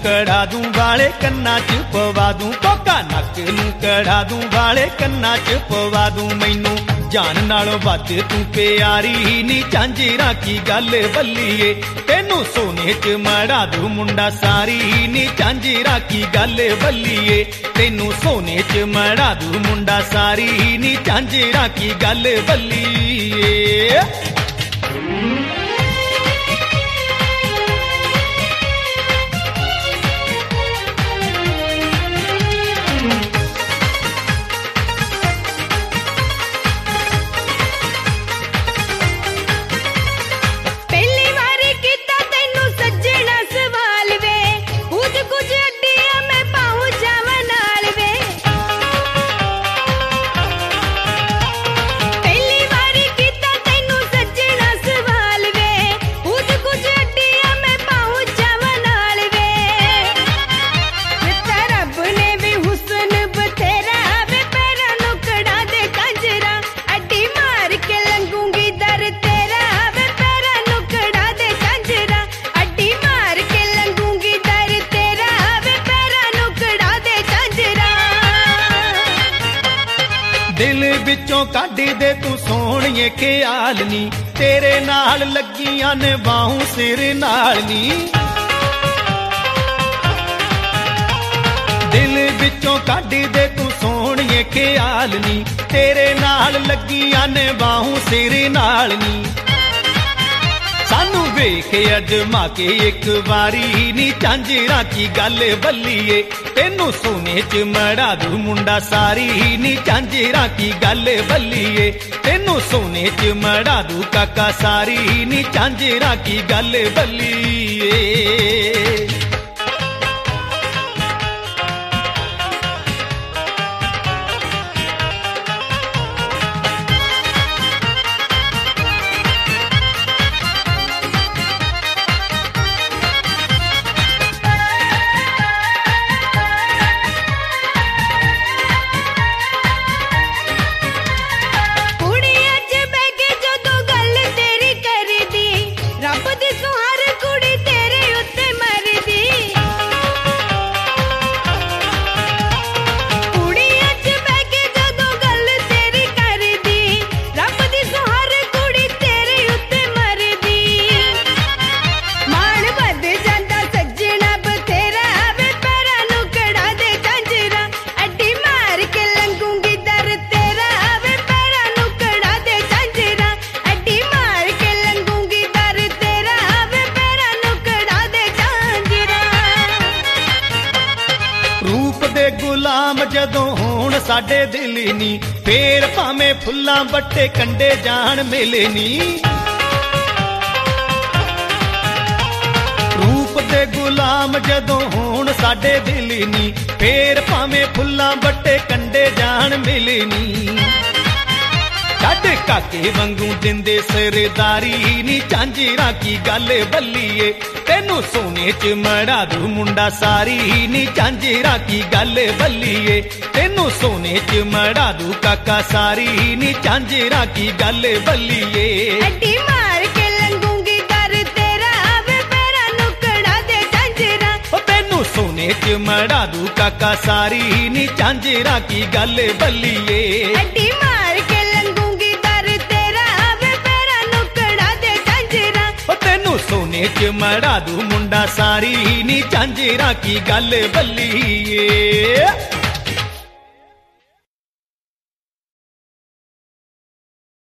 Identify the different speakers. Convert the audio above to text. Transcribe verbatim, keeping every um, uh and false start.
Speaker 1: कढ़ा दूं वाले कन्ना च पवा दूं, कोका नक नूं कढ़ा दूं वाले कन्ना च पवा दूं। मैनू जान नालों वध तू प्यारी नी झांजरा की गल बल्लीए, तेनू सोने च मड़ा दूं मुंडा सारी नी झांजरा की गल बल्लीए, तेनू सोने च मड़ा दूं मुंडा सारी नी झांजरा की गल बल्लीए। दिल विचों कढ दे तू सोहणिए ख्याल नी, तेरे नाल लगियां ने बाहूं सिर नाल नी। दिल विचों कढ दे तू सोहणिए ख्याल नी, तेरे नाल लगियां ने बाहूं सिर नाल नी। सानू वेख अजमा के एक बारी नी झांजरा की गल बल्लीए, तेनू सोने च मड़ा दूं मुंडा सारी नी झांजरा की गल बल्लीए, तेनू सोने च मड़ा दूं काका सारी नी झांजरा की गल बल्लीए। गुलाम जदों होण साडे दिल नी, फेर भावें फुल्लां बट्टे कंडे जान मिले नी। रूप दे गुलाम जदों होण साडे दिल नी, फेर भावें फुल्लां बट्टे कंडे जान मिले नी। छड्ड काके वांगू दिंदे सरदारी नी झांजरा की गल बल्लीए, तेनू सोने च मड़ा दूं मुंडा सारी नी झांजरा की गल बल्लीए, तेनू सोने च मड़ा दूं काका सारी नी झांजरा की गल बल्लीए।
Speaker 2: अड्डी मार के लंघूंगी दर तेरा, आवे पैरां नूं कड़ा दे झांजरा,
Speaker 1: ओ तेनू सोने च मड़ा दूं काका सारी नी झांजरा की गल बल्लीए।
Speaker 2: अड्डी मार के लंघूंगी दर तेरा, आवे पैरां नूं कड़ा दे झांजरा,
Speaker 1: ओ तेनू सोने च मड़ा दूं मुंडा सारी नी झांजरा की गल बल्लीए।